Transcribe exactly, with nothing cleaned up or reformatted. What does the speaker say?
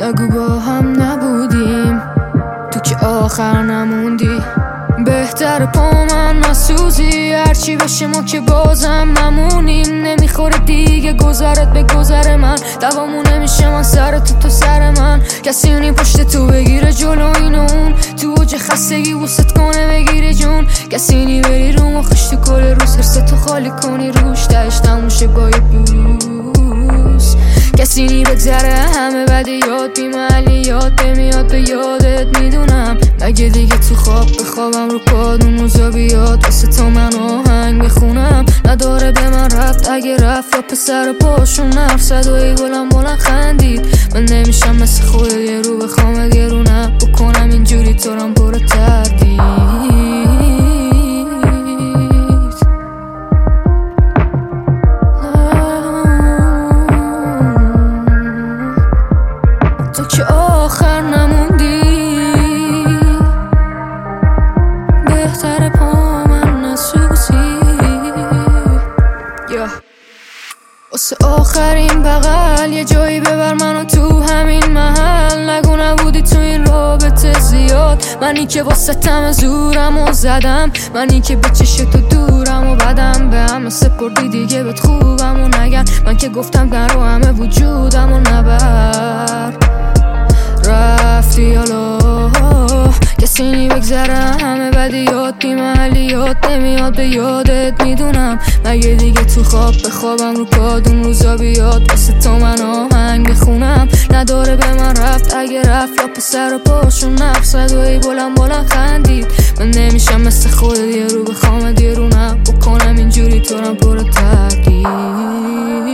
نگو با هم نبودیم، تو که آخر نموندی. بهتر پا من نسوزی، هرچی بشه ما که بازم نمونیم. نمیخوره دیگه گذرت به گذر من، دوامون نمیشه من سر تو تو سر من. کسی اونی پشت تو بگیره جلو این و اون، تو اوج خستگی وسط کنه بگیره جون. کسی نی بری رو مخش تو کل روز، حرستو خالی کنی روش تهش تموشه با یه بوس. کسی نی بگذره همه بده یاد بی محلیات بمیاد به یادت میدونم. مگه دیگه تو خواب بخوابم رو کادون روزا بیاد واسه تو من آهنگ میخونم. نداره به من رفت اگه رفت و پسر پاشون نرف صدایی بلند بلند خندید. من نمیشم مثل خود یه رو بخوام گرونم بکنم اینجوری تو رم پر تردید. تو که آخر نموندی، بهتر پا من نسوزی. واسه آخرین بغل یه جایی ببر منو تو همین محل. نگو نبودی تو این رابطه زیاد، منی که واسه تم زورم و زدم. منی که به چشم تو دورم و بدم به همه سپردی دیگه بهت خوبم و نگم. من که گفتم در و همه وجودم و نبر رفتی حالا. کسی نی بگذره همه بدی یاد بی محلیات نمیاد به یادت میدونم. مگه دیگه تو خواب بخوابم رو کادون روزا بیاد واسه تو من آهنگ بخونم. نداره به من رفت اگه رفت یا پسر و پاشون نفت صدایی بلند بلند خندید. من نمیشم مثل خود یه رو بخوام یه رو نه بکنم اینجوری تو رم پر تردید.